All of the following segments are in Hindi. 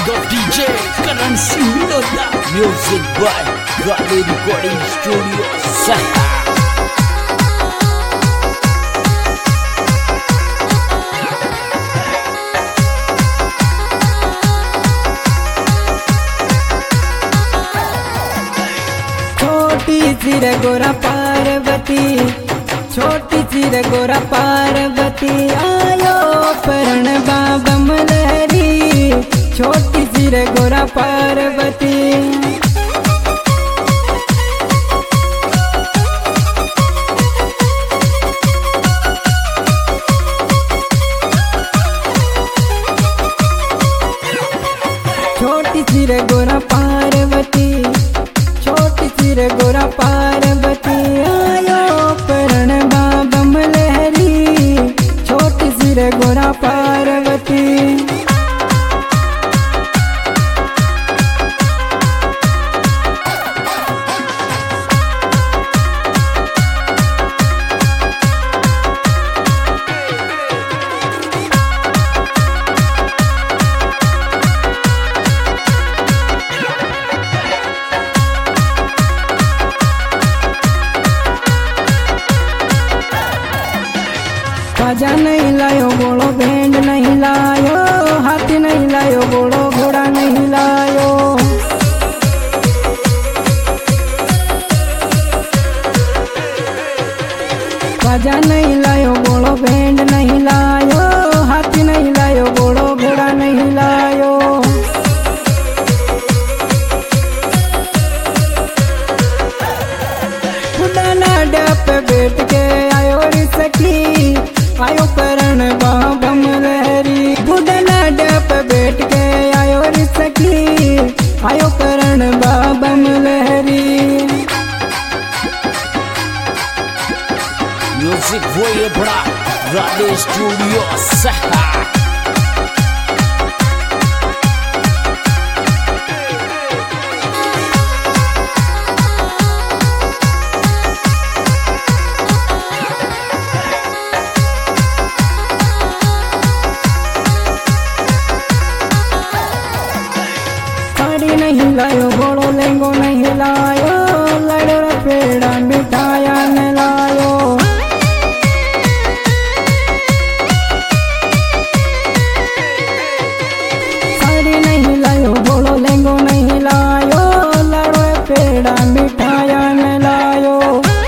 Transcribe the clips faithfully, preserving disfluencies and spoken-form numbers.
the D J Karan Singh Music by Gale Recording Studio Saha. छोटी सी रे गोरा पार्वती, छोटी सी रे गोरा पार्वती, आयो परण बाबा मलहरी, छोटी सी रे गोरा पार्वती। छोटी सी रे गोरा पार्वती, छोटी सी रे गोरा पार्वती, आयो परण बाबा मलहरी, छोटी सी रे गोरा पार्वती। बाजा नहीं लायो, बोलो बैंड नहीं लायो, हाथी नहीं लायो, बोलो घोड़ा नहीं लायो। बाजा नहीं लायो, बोलो बैंड नहीं लायो, हाथी नहीं लायो, बोलो घोड़ा नहीं लायो। उड़ाना डप बैठ के आयो रे सखी, आयो परण बाबा मलहरी, बुढ़ना डप बैठ के आयो रे सखी, आयो परण बाबा मलहरी। Music Voye Bada Gale Studio Saha. नहीं लायो, बोलो लेंगो नहीं लायो, लड़ो पेड़ा मिठाया न लायो। साड़ी नहीं लायो, बोलो लेंगो नहीं लायो, लड़ो पेड़ा मिठाया न लायो।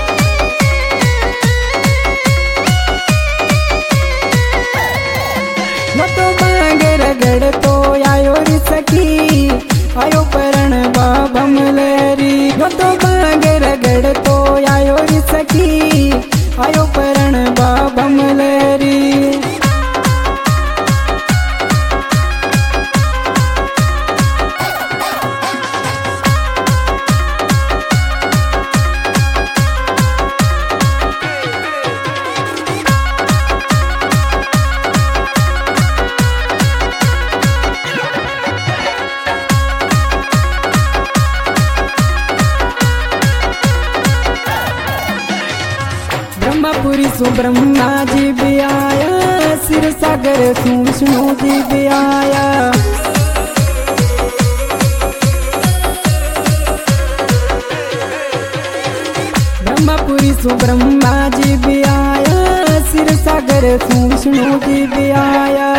वो तो मांगे रगड़ तो आयो रे सखी, आयो परण बाबा मलहरी, वो तो मांगे रगड़ तो आयो रे सखी, आयो परण बाबा मलहरी। ब्रह्मपुरी सु ब्रह्मा जी भी आया, सिर सागर सु विष्णु जी भी आया। ब्रह्मपुरी सु ब्रह्मा जी भी आया, सिर सागर सु विष्णु जी भी आया।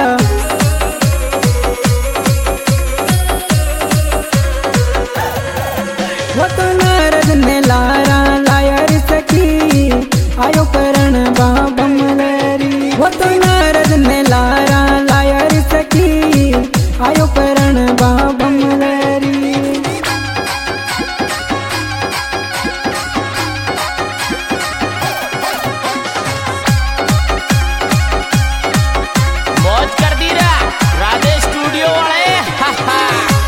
वो तो नारद ने लारा लाया रे सखी, आयो परण बाबा मलहरी, वो तो नारद ने लारा लाया रे सखी, आयो परण बाबा मलहरी। मौज कर दी रा राधे स्टूडियो वाले, हा हा।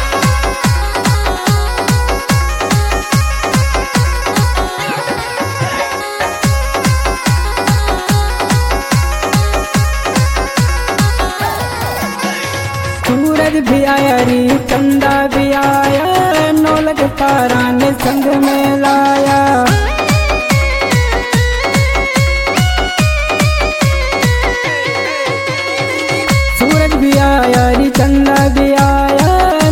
सूरज भी आया री, चंदा भी आया, नौलख तारा ने संग में लाया। सूरज भी आया री, चंदा भी आया,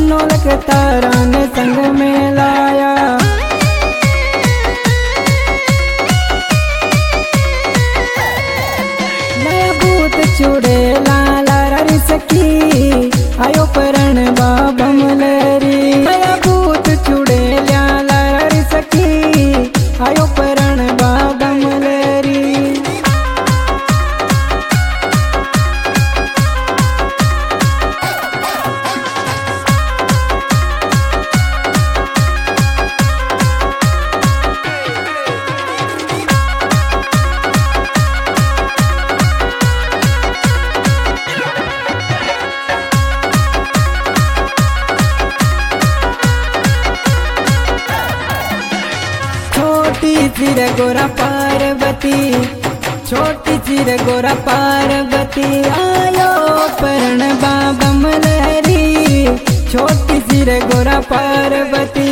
चुड़ेला लारी सखी आयो परण बाबा मलरी आया भूत चुड़ेला लारी सखी आयो परण बाबा मलरी छोटी सिर गोरा पार्वती छोटी सिर गोरा पार्वती आयो परण बाबा मलहरी छोटी सिर गोरा पार्वती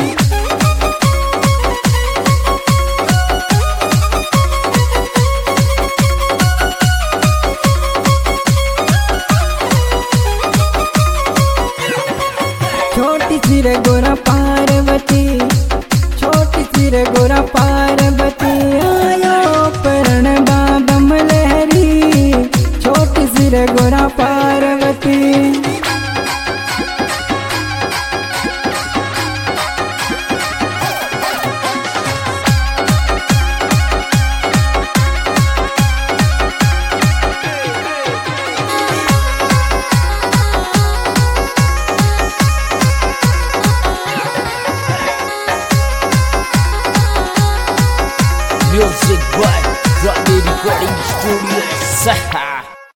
छोटी सिर गोरा पार्वती छोटी सिर गोरा पार्वती आयो परण बाबा मलहरी छोटी सिर गोरा Parvati Music by Drop Recording Studio.